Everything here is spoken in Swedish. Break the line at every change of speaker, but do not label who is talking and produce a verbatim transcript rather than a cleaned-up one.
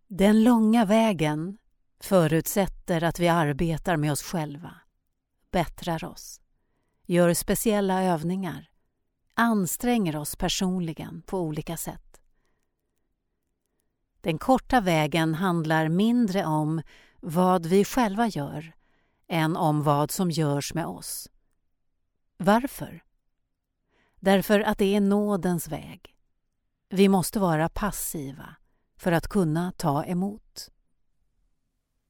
Den långa vägen förutsätter att vi arbetar med oss själva, bättrar oss, gör speciella övningar, anstränger oss personligen på olika sätt. Den korta vägen handlar mindre om vad vi själva gör än om vad som görs med oss. Varför? Därför att det är nådens väg. Vi måste vara passiva för att kunna ta emot.